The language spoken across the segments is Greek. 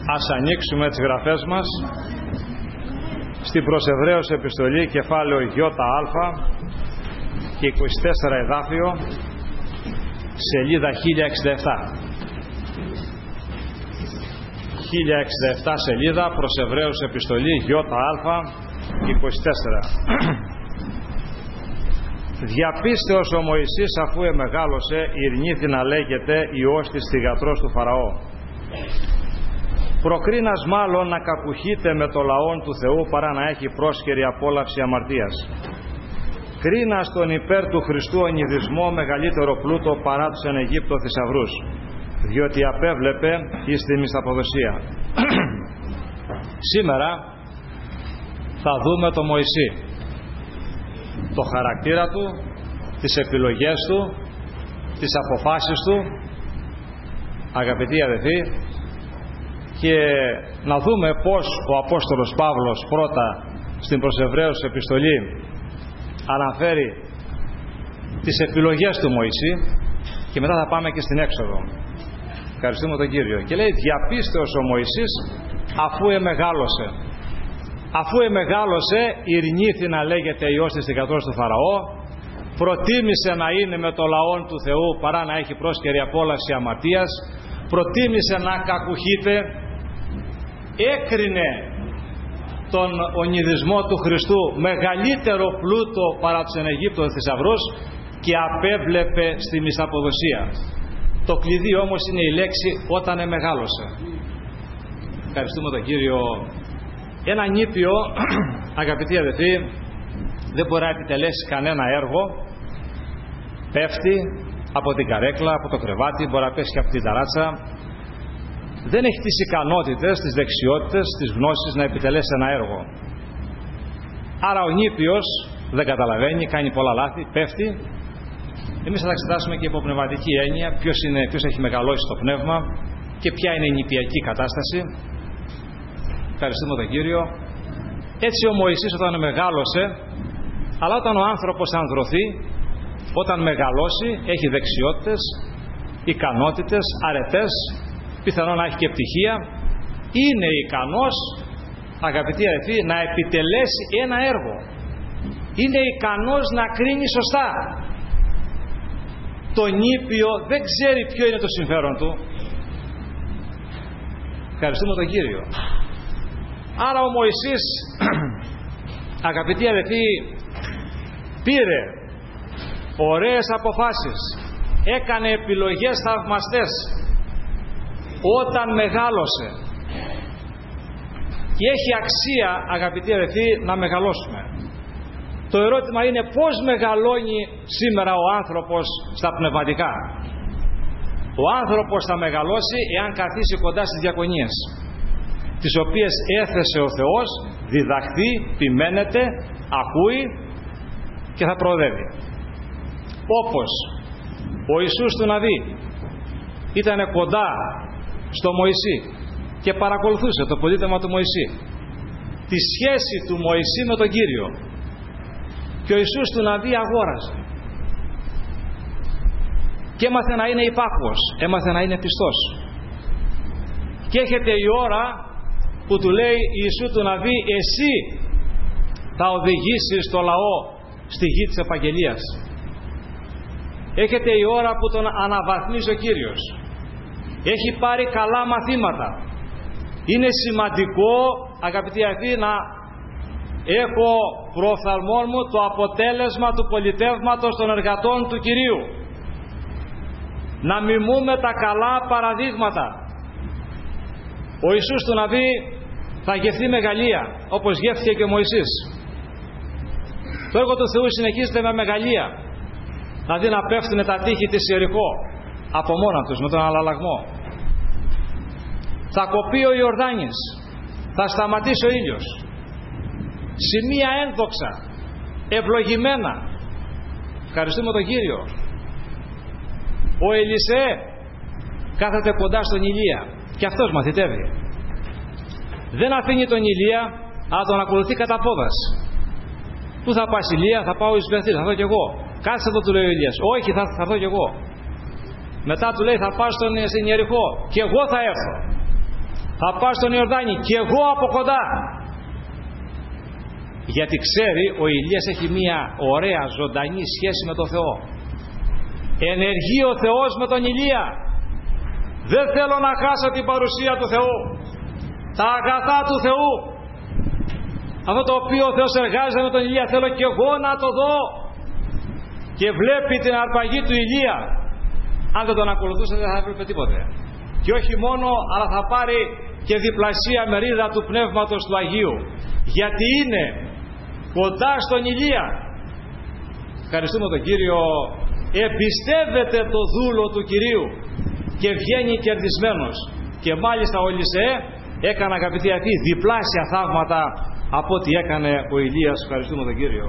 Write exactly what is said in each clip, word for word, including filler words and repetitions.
Ας ανοίξουμε τις γραφές μας στην προς Εβραίους επιστολή, κεφάλαιο ΙΑ και είκοσι τέσσερα εδάφιο, σελίδα χίλια εξήντα επτά. χίλια εξήντα επτά σελίδα, προς Εβραίους επιστολή ΙΑ είκοσι τέσσερα. Διαπίστεως ο Μωυσής, αφού εμεγάλωσε, ειρνήθη να λέγεται Υιός της θυγατρός του Φαραώ. Προκρίνας μάλλον να κακουχείται με το λαόν του Θεού παρά να έχει πρόσχερη απόλαυση αμαρτίας. Κρίνας τον υπέρ του Χριστού ονειδισμό μεγαλύτερο πλούτο παρά τους εν Αιγύπτω θησαυρούς, διότι απέβλεπε εις τη μισθαποδοσία. Σήμερα θα δούμε το Μωυσή, το χαρακτήρα του, τις επιλογές του, τις αποφάσεις του, αγαπητοί αδελφοί, και να δούμε πως ο Απόστολος Παύλος πρώτα στην προς Εβραίους επιστολή αναφέρει τις επιλογές του Μωυσή και μετά θα πάμε και στην Έξοδο. Ευχαριστούμε τον Κύριο. Και λέει, διαπίστεως ο Μωυσής αφού εμεγάλωσε. Αφού εμεγάλωσε, ειρνήθη να λέγεται Υιός της θυγατρός του Φαραώ, προτίμησε να είναι με το λαόν του Θεού παρά να έχει πρόσκαιρη απόλαυση αμαρτίας, προτίμησε να κακουχείται, έκρινε τον ονειδισμό του Χριστού μεγαλύτερο πλούτο παρά τους εν Αιγύπτω θησαυρούς και απέβλεπε στη μισθαποδοσία. Το κλειδί όμως είναι η λέξη όταν εμεγάλωσε. Ευχαριστούμε τον Κύριο. Ένα νήπιο, αγαπητοί αδελφοί, δεν μπορεί να επιτελέσει κανένα έργο. Πέφτει από την καρέκλα, από το κρεβάτι, μπορεί να πέσει και από την ταράτσα. Δεν έχει τις ικανότητες, τις δεξιότητες, τις γνώσεις να επιτελέσει ένα έργο. Άρα ο νήπιος δεν καταλαβαίνει, κάνει πολλά λάθη, πέφτει. Εμείς θα τα εξετάσουμε και υπό πνευματική έννοια, ποιος, είναι, ποιος έχει μεγαλώσει το πνεύμα και ποια είναι η νηπιακή κατάσταση. Ευχαριστούμε τον Κύριο. Έτσι ο Μωυσής όταν μεγάλωσε, αλλά όταν ο άνθρωπος ανδρωθεί, όταν μεγαλώσει, έχει δεξιότητες, ικανότητες, αρετές, πιθανόν να έχει και πτυχία, είναι ικανός, αγαπητοί αδελφοί, να επιτελέσει ένα έργο. Είναι ικανός να κρίνει σωστά. Το νήπιο δεν ξέρει ποιο είναι το συμφέρον του. Ευχαριστούμε τον Κύριο. Άρα ο Μωυσής, αγαπητοί αδελφοί, πήρε ωραίες αποφάσεις, έκανε επιλογές θαυμαστές όταν μεγάλωσε. Και έχει αξία, αγαπητοί αδελφοί, να μεγαλώσουμε. Το ερώτημα είναι πώς μεγαλώνει σήμερα ο άνθρωπος στα πνευματικά. Ο άνθρωπος θα μεγαλώσει εάν καθίσει κοντά στις διακονίες, τις οποίες έθεσε ο Θεός, διδαχθεί, ποιμένεται, ακούει και θα προοδεύει. Όπως ο Ιησούς του Ναβί ήταν κοντά στο Μωυσή και παρακολουθούσε το πολίτευμα του Μωυσή, τη σχέση του Μωυσή με τον Κύριο, και ο Ιησούς του Ναβί αγόραζε και έμαθε να είναι υπάκουος, έμαθε να είναι πιστός. Και έρχεται η ώρα που του λέει Ιησού του Ναβί, εσύ θα οδηγήσεις το λαό στη γη της επαγγελίας. Έρχεται η ώρα που τον αναβαθμίζει ο Κύριος. Έχει πάρει καλά μαθήματα. Είναι σημαντικό, αγαπητοί αδελφοί, να έχω προοφθαλμόν μου το αποτέλεσμα του πολιτεύματος των εργατών του Κυρίου. Να μιμούμε τα καλά παραδείγματα. Ο Ιησούς του Ναβί θα γευθεί μεγαλεία, όπως γεύθηκε και ο Μωυσής. Το έργο του Θεού συνεχίζεται με μεγαλεία. Δηλαδή να πέφτουν τα τείχη της Ιεριχώ από μόνα τους με τον αλλαλαγμό. Θα κοπεί ο Ιορδάνης, θα σταματήσει ο ήλιος. Σημεία ένδοξα, ευλογημένα. Ευχαριστούμε τον Κύριο. Ο Ελισέ κάθεται κοντά στον Ηλία και αυτός μαθητεύει. Δεν αφήνει τον Ηλία, αλλά τον ακολουθεί κατά πόδας. Πού θα πας Ηλία? Θα πάω εις Βεθήλ, θα δω κι εγώ. Κάτσε εδώ, του λέει ο Ηλίας. Όχι, θα, θα δω κι εγώ. Μετά του λέει θα πάω στον, στην Ιεριχώ και εγώ θα έρθω. θα πας στον Ιορδάνη και εγώ από κοντά. Γιατί ξέρει ο Ηλίας έχει μία ωραία ζωντανή σχέση με τον Θεό. Ενεργεί ο Θεός με τον Ηλία. Δεν θέλω να χάσω την παρουσία του Θεού, τα αγαθά του Θεού, αυτό το οποίο ο Θεός εργάζεται με τον Ηλία. Θέλω και εγώ να το δω. Και βλέπει την αρπαγή του Ηλία. Αν δεν τον ακολουθούσε δεν θα έβλεπε τίποτε. Και όχι μόνο, αλλά θα πάρει και διπλασία μερίδα του Πνεύματος του Αγίου, γιατί είναι κοντά στον Ηλία. Ευχαριστούμε τον Κύριο. Εμπιστεύεται το δούλο του Κυρίου και βγαίνει κερδισμένος. Και μάλιστα ο Ελισεέ έκανε, αγαπητοί αυτοί, διπλάσια θαύματα από ό,τι έκανε ο Ηλίας. Ευχαριστούμε τον Κύριο.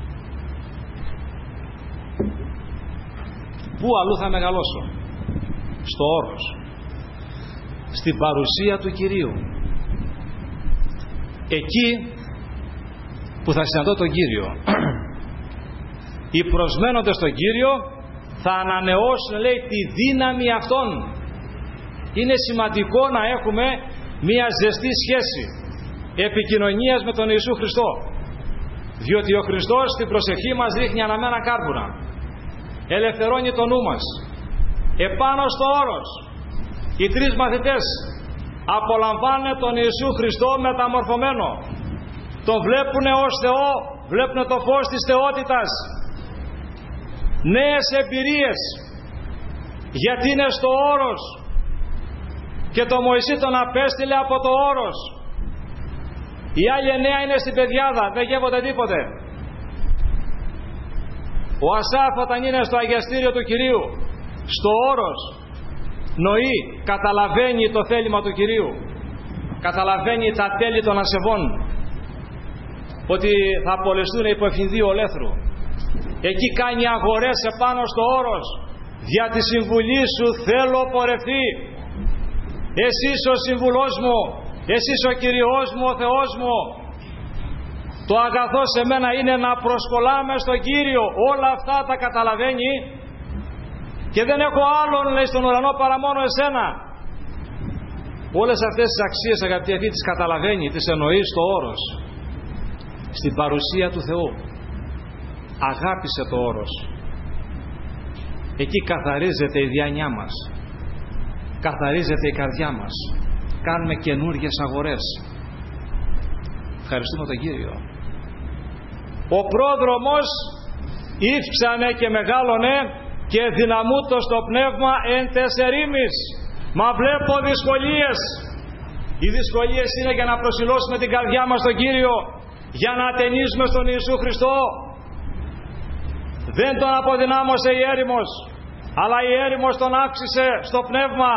Πού αλλού θα μεγαλώσω? Στο όρος, στην παρουσία του Κυρίου, εκεί που θα συναντώ τον Κύριο. Οι προσμένοντες στον Κύριο θα ανανεώσουν, λέει, τη δύναμη αυτών. Είναι σημαντικό να έχουμε μία ζεστή σχέση επικοινωνίας με τον Ιησού Χριστό, διότι ο Χριστός στην προσευχή μας ρίχνει αναμένα κάρπουνα, ελευθερώνει το νου μας. Επάνω στο όρος οι τρεις μαθητές απολαμβάνουν τον Ιησού Χριστό μεταμορφωμένο. Τον βλέπουν ως Θεό, βλέπουν το φως της θεότητας, νέες εμπειρίες, γιατί είναι στο όρος. Και το Μωυσή τον απέστειλε από το όρος. Οι άλλοι εννέα είναι στην πεδιάδα, δεν γεύονται τίποτε. Ο Ασάφ όταν είναι στο αγιαστήριο του Κυρίου, στο όρος, νοεί, καταλαβαίνει το θέλημα του Κυρίου, καταλαβαίνει τα τέλη των ασεβών, ότι θα απολεστούν υπό ευθυνδύο ολέθρου. Εκεί κάνει αγορές επάνω στο όρος. Δια τη συμβουλή σου θέλω πορευτεί. Εσύ ο συμβουλός μου, εσύ ο Κυριός μου, ο Θεός μου. Το αγαθό σε μένα είναι να προσκολάμε στον Κύριο. Όλα αυτά τα καταλαβαίνει και δεν έχω άλλον, λέει, στον ουρανό παρά μόνο εσένα. Όλες αυτές τις αξίες, αγαπητοί, αυτή τις καταλαβαίνει, τις εννοεί στο όρος, στην παρουσία του Θεού. Αγάπησε το όρος. Εκεί καθαρίζεται η διάνοιά μας, καθαρίζεται η καρδιά μας, κάνουμε καινούργιες αγορές. Ευχαριστούμε τον Κύριο. Ο πρόδρομος ύφξανε και μεγάλωνε και δυναμούτο στο πνεύμα εν τεσσερίμις. Μα βλέπω δυσκολίες. Οι δυσκολίες είναι για να προσιλώσουμε την καρδιά μας στον Κύριο, για να ατενίσουμε στον Ιησού Χριστό. Δεν τον αποδυνάμωσε η έρημος, αλλά η έρημος τον άξισε στο πνεύμα.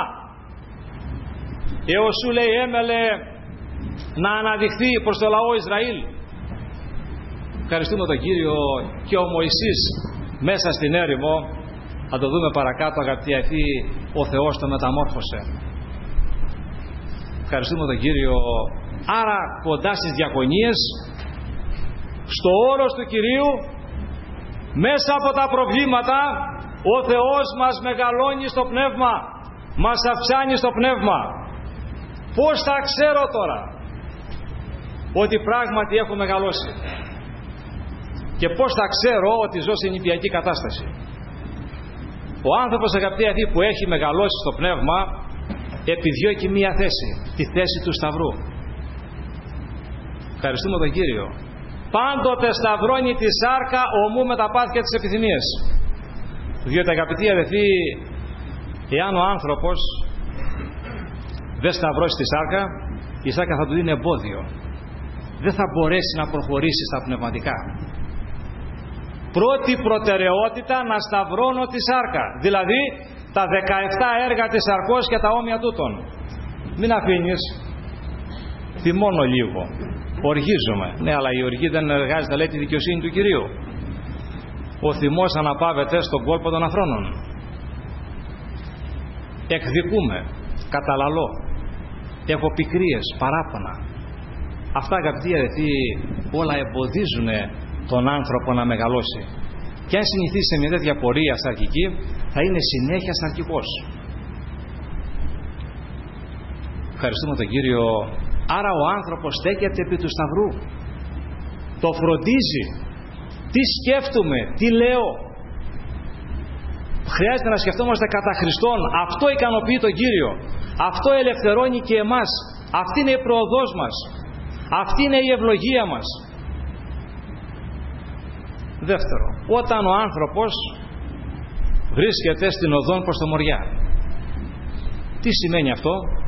Εωσού, λέει, έμελε να αναδειχθεί προς το λαό Ισραήλ. Ευχαριστούμε τον Κύριο. Και ο Μωυσής μέσα στην έρημο, θα το δούμε παρακάτω, αγαπητοί αυτοί, ο Θεός τον μεταμόρφωσε. Ευχαριστούμε τον Κύριο. Άρα κοντά στις διακονίες, στο όρος του Κυρίου, μέσα από τα προβλήματα, ο Θεός μας μεγαλώνει στο πνεύμα, μας αυξάνει στο πνεύμα. Πώς θα ξέρω τώρα ότι πράγματι έχω μεγαλώσει? Και πώς θα ξέρω ότι ζω σε νηπιακή κατάσταση? Ο άνθρωπος, αγαπητοί αυτοί, που έχει μεγαλώσει στο πνεύμα, επιδιώκει μία θέση, τη θέση του Σταυρού. Ευχαριστούμε τον Κύριο. Πάντοτε σταυρώνει τη σάρκα ομού με τα πάθη και τις επιθυμίες. Διότι, αγαπητοί αδελφοί, εάν ο άνθρωπος δεν σταυρώσει τη σάρκα, η σάρκα θα του δίνει εμπόδιο. Δεν θα μπορέσει να προχωρήσει στα πνευματικά. Πρώτη προτεραιότητα να σταυρώνω τη σάρκα. Δηλαδή τα δεκαεπτά έργα της σαρκός και τα όμοια τούτων. Μην αφήνεις. Θυμώνω λίγο. Οργίζομαι. Ναι, αλλά η οργή δεν εργάζεται, λέει, τη δικαιοσύνη του Κυρίου. Ο θυμός αναπαύεται στον κόλπο των αφρόνων. Εκδικούμε. Καταλαλώ. Έχω πικρίες, παράπονα. Αυτά, αγαπητοί αδελφοί, όλα εμποδίζουν τον άνθρωπο να μεγαλώσει. Και αν συνηθίσει σε μια τέτοια πορεία σαρκική, θα είναι συνέχεια σαρκικός. Ευχαριστούμε τον Κύριο. Άρα ο άνθρωπος στέκεται επί του σταυρού. Το φροντίζει. Τι σκέφτομαι, τι λέω. Χρειάζεται να σκεφτόμαστε κατά Χριστόν. Αυτό ικανοποιεί τον Κύριο. Αυτό ελευθερώνει και εμάς. Αυτή είναι η προοδός μας. Αυτή είναι η ευλογία μας. Δεύτερο, όταν ο άνθρωπος βρίσκεται στην οδόν προς το Μοριά. Τι σημαίνει αυτό?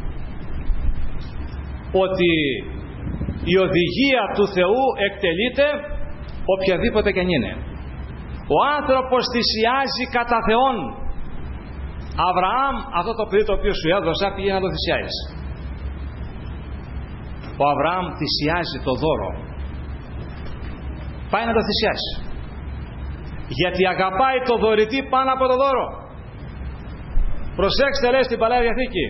Ότι η οδηγία του Θεού εκτελείται οποιαδήποτε και αν είναι. Ο άνθρωπος θυσιάζει κατά Θεόν. Αβραάμ, αυτό το παιδί το οποίο σου έδωσα, πήγε να το θυσιάζει. Ο Αβραάμ θυσιάζει το δώρο. Πάει να το θυσιάσει. Γιατί αγαπάει το δωρητή πάνω από το δώρο. Προσέξτε, λέει στην Παλαιά Διαθήκη,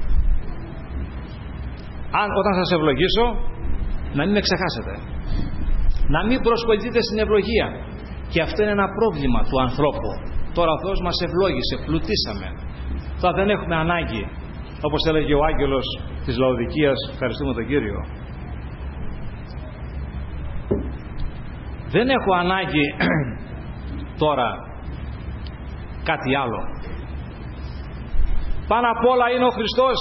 αν, όταν σας ευλογήσω, να μην με ξεχάσετε. Να μην προσκοληθείτε στην ευλογία. Και αυτό είναι ένα πρόβλημα του ανθρώπου. Τώρα ο Θεός μας ευλόγησε, πλουτίσαμε. Τώρα δεν έχουμε ανάγκη, όπως έλεγε ο άγγελος της Λαοδικίας, ευχαριστούμε τον Κύριο. Δεν έχω ανάγκη τώρα κάτι άλλο. Πάνω απ' όλα είναι ο Χριστός.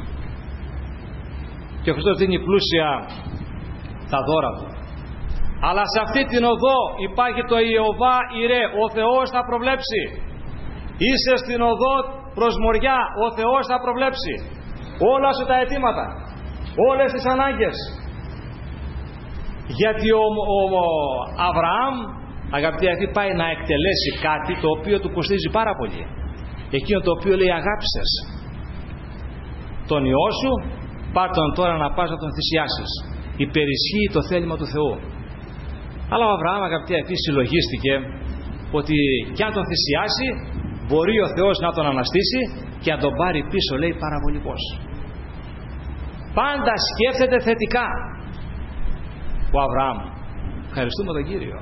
Και ο Χριστός δίνει πλούσια τα δώρα του. Αλλά σε αυτή την οδό υπάρχει το Ιωβά Ιρέ. Ο Θεός θα προβλέψει. Είσαι στην οδό προς Μοριά. Ο Θεός θα προβλέψει όλα σου τα αιτήματα, όλες τις ανάγκες. Γιατί ο, ο, ο Αβραάμ, αγαπητοί αυτοί, πάει να εκτελέσει κάτι το οποίο του κοστίζει πάρα πολύ. Εκείνο το οποίο λέει αγάπησες τον Υιό σου, πάρ' τον τώρα να πας να τον θυσιάσεις. Υπερισχύει το θέλημα του Θεού. Αλλά ο Αβραάμ, αγαπητοί αυτοί, συλλογίστηκε ότι κι αν τον θυσιάσει μπορεί ο Θεός να τον αναστήσει και να τον πάρει πίσω, λέει, παραβολικός. Πάντα σκέφτεται θετικά ο Αβραάμ. Ευχαριστούμε τον Κύριο.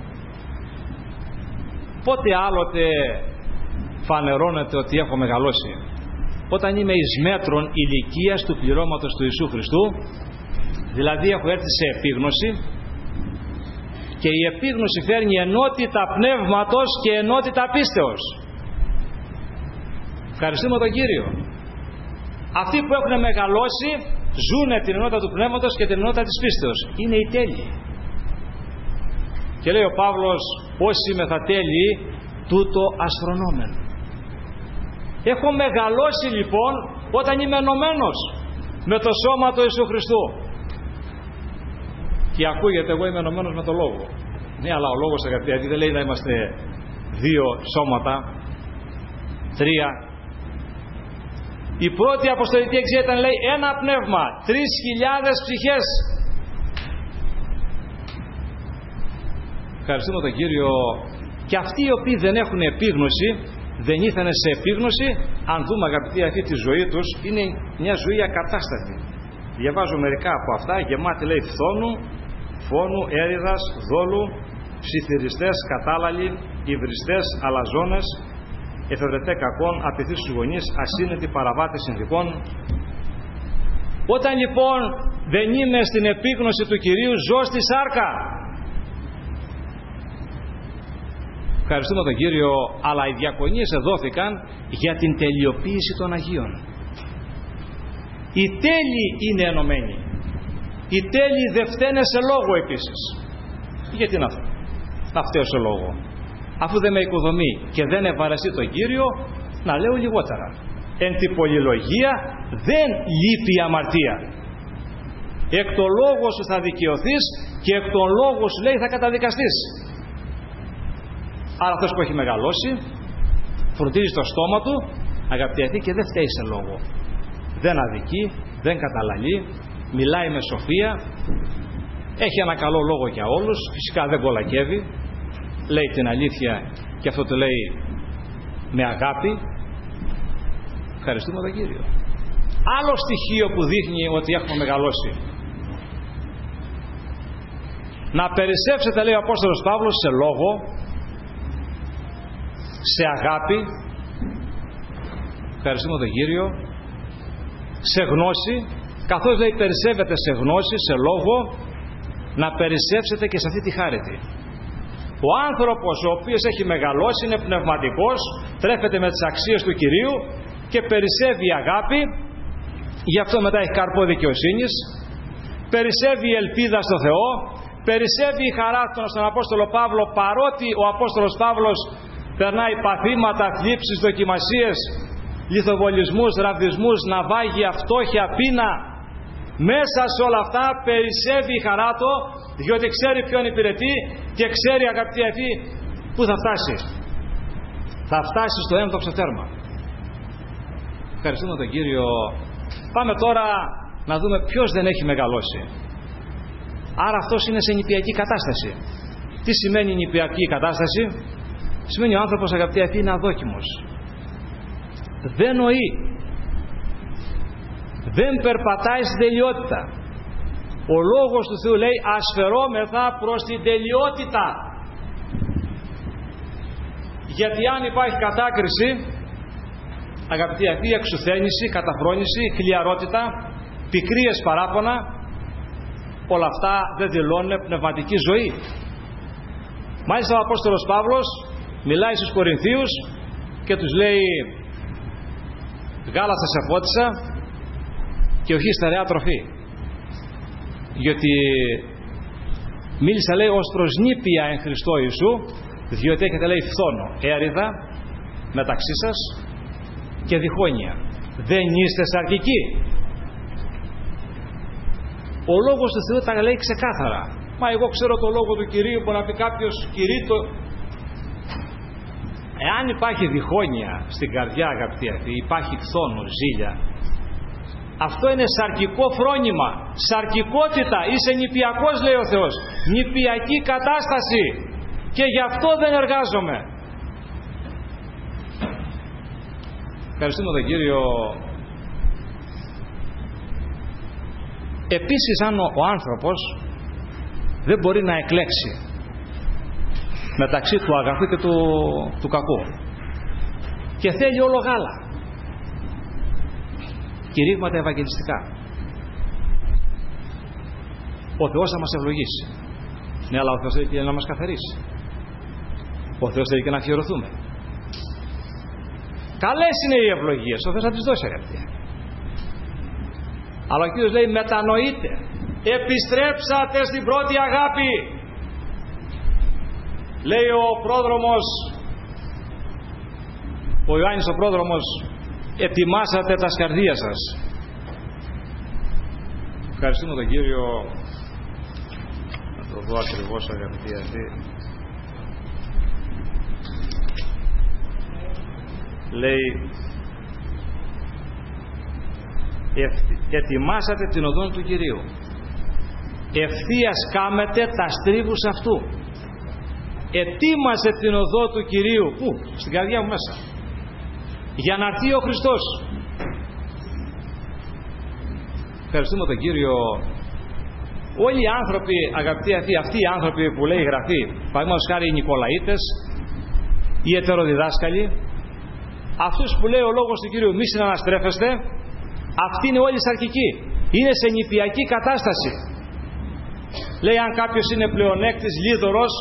Πότε άλλοτε φανερώνεται ότι έχω μεγαλώσει? Όταν είμαι εις μέτρων ηλικίας του πληρώματος του Ιησού Χριστού, δηλαδή έχω έρθει σε επίγνωση, και η επίγνωση φέρνει ενότητα πνεύματος και ενότητα πίστεως. Ευχαριστούμε τον Κύριο. Αυτοί που έχουν μεγαλώσει ζουνε την ενότητα του πνεύματος και την ενότητα της πίστεως. Είναι οι τέλειοι. Και λέει ο Παύλος, όσοι μεθα τέλειοι, τούτο αστρονόμεν. Έχω μεγαλώσει λοιπόν όταν είμαι ενωμένος με το σώμα του Ιησού Χριστού. Και ακούγεται, εγώ είμαι ενωμένος με το Λόγο. Ναι, αλλά ο Λόγος, αγαπητοί, δεν λέει να είμαστε δύο σώματα, τρία. Η πρώτη αποστολική εξήγηση ήταν, λέει, ένα πνεύμα, τρεις χιλιάδες ψυχές. Ευχαριστούμε τον Κύριο. Και αυτοί οι οποίοι δεν έχουν επίγνωση, δεν ήρθαν σε επίγνωση, αν δούμε, αγαπητοί, αυτή τη ζωή τους, είναι μια ζωή ακατάστατη. Διαβάζω μερικά από αυτά, γεμάτη, λέει, φθόνου, φόνου, έριδας, δόλου, ψιθυριστές, κατάλαλοι, υβριστές, αλαζόνες, εφευρετέ κακών, απειθείς στους γονείς, ασύνετοι παραβάτες συνθηκών. Όταν λοιπόν δεν είμαι στην επίγνωση του Κυρίου, ζω στη σάρκα. Ευχαριστούμε τον Κύριο, αλλά οι διακονίες εδόθηκαν για την τελειοποίηση των Αγίων. Οι τέλειοι είναι ενωμένοι. Οι τέλειοι δεν φταίνε σε λόγο επίσης. Γιατί να, να φταίω σε λόγο? Αφού δεν με οικοδομεί και δεν ευαρεστεί τον Κύριο, να λέω λιγότερα. Εν τη πολυλογία δεν λείπει η αμαρτία. Εκ των λόγων σου θα δικαιωθείς και εκ των λόγων σου, λέει, θα καταδικαστείς. Άρα αυτός που έχει μεγαλώσει φροντίζει το στόμα του, αγαπητοί, και δεν φταίει σε λόγο. Δεν αδικεί, δεν καταλαλεί, μιλάει με σοφία, έχει ένα καλό λόγο για όλους, φυσικά δεν κολακεύει, λέει την αλήθεια και αυτό το λέει με αγάπη. Ευχαριστούμε τον Κύριο. Άλλο στοιχείο που δείχνει ότι έχουμε μεγαλώσει. Να περισσεύσετε, λέει ο Απόστολος Παύλος, σε λόγο, σε αγάπη, ευχαριστούμε τον Κύριο, σε γνώση, καθώς λέει περισσεύετε σε γνώση, σε λόγο, να περισσεύσετε και σε αυτή τη χάρητη. Ο άνθρωπος ο οποίος έχει μεγαλώσει, είναι πνευματικός, τρέφεται με τις αξίες του Κυρίου και περισσεύει η αγάπη, γι' αυτό μετά έχει καρπό δικαιοσύνης, περισσεύει η ελπίδα στο Θεό, περισσεύει η χαρά στον Απόστολο Παύλο, παρότι ο Απόστολος Παύλος περνάει παθήματα, θλίψεις, δοκιμασίες, λιθοβολισμούς, ραβδισμούς, ναυάγια, φτώχεια, πείνα. Μέσα σε όλα αυτά περισσεύει η χαρά του, διότι ξέρει ποιον υπηρετεί και ξέρει, αγαπητοί αυτοί, πού θα φτάσει. Θα φτάσει στο ένδοξο τέρμα. Ευχαριστούμε τον Κύριο. Πάμε τώρα να δούμε ποιος δεν έχει μεγαλώσει. Άρα αυτός είναι σε νηπιακή κατάσταση. Τι σημαίνει νηπιακή κατάσταση? Σημαίνει ο άνθρωπος, αγαπητοί αυτοί, είναι αδόκιμος. Δεν νοεί. Δεν περπατάει στην τελειότητα. Ο λόγος του Θεού λέει ασφερόμεθα προς την τελειότητα. Γιατί αν υπάρχει κατάκριση, αγαπητοί αυτοί, εξουθένηση, καταφρόνηση, χλιαρότητα, πικρίες, παράπονα, όλα αυτά δεν δηλώνουν πνευματική ζωή. Μάλιστα ο Απόστολος Παύλος μιλάει στους Κορινθίους και τους λέει γάλα σας εφώτισα και όχι στερεά τροφή. Γιατί μίλησα, λέει, ως προς νήπια εν Χριστώ Ιησού, διότι έχετε, λέει, φθόνο, έριδα μεταξύ σας και διχόνοια. Δεν είστε σαρκικοί. Ο λόγος του Θεού τα λέει ξεκάθαρα. Μα εγώ ξέρω το λόγο του Κυρίου, που να πει κάποιος κηρύττω. Εάν υπάρχει διχόνοια στην καρδιά, αγαπητοί αυτοί, υπάρχει φθόνο, ζήλια, αυτό είναι σαρκικό φρόνημα, σαρκικότητα. Είσαι νηπιακός, λέει ο Θεός, νηπιακή κατάσταση, και γι' αυτό δεν εργάζομαι. Ευχαριστούμε τον Κύριο. Επίσης, αν ο, ο άνθρωπος δεν μπορεί να εκλέξει μεταξύ του αγαθού και του, του κακού και θέλει όλο γάλα, κηρύγματα ευαγγελιστικά, ο Θεός θα μας ευλογήσει. Ναι, αλλά ο Θεός θέλει και να μας καθαρίσει. Ο Θεός θέλει και να αφιερωθούμε. Καλές είναι οι ευλογίες, ο Θεός θα τις δώσει, αγαπητοί. Αλλά ο Κύριος λέει μετανοείτε, επιστρέψατε στην πρώτη αγάπη. Λέει ο πρόδρομος, ο Ιωάννης ο πρόδρομος, ετοιμάσατε τα σκαρδία σας. Ευχαριστούμε τον Κύριο. Να το δω ακριβώς, αγαπητοί αυτοί. Λέει ετοιμάσατε την οδόν του Κυρίου, ευθείας κάμετε τα στρίβους αυτού. Ετοίμασε την οδό του Κυρίου. Πού? Στην καρδιά μου μέσα, για να έρθει ο Χριστός. Ευχαριστούμε τον Κύριο. Όλοι οι άνθρωποι, αγαπητοί αυτοί, αυτοί οι άνθρωποι που λέει η Γραφή, παραδείγματος χάρη οι Νικολαίτες, οι ετεροδιδάσκαλοι, αυτούς που λέει ο λόγος του Κύριου μη συναναστρέφεστε, αυτοί είναι όλοι σαρκικοί. Είναι σε νηπιακή κατάσταση. Λέει αν κάποιος είναι πλεονέκτης, λίδωρος,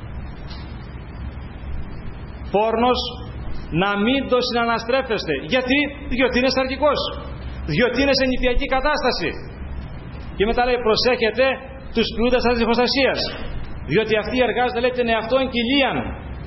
πόρνος, να μην το συναναστρέφεστε. Γιατί? Διότι είναι σαρκικός. Διότι είναι σε νηπιακή κατάσταση. Και μετά λέει προσέχετε τους πλούτες της διχοστασίας. Διότι αυτοί εργάζονται, λέει, την εαυτόν κοιλίαν.